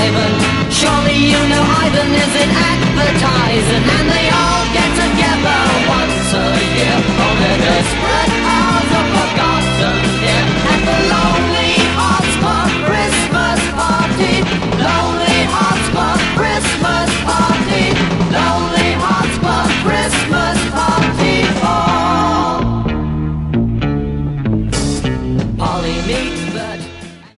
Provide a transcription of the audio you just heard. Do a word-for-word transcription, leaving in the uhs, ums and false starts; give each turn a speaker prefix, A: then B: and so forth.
A: Ivan. Surely you know Ivan is in advertising, and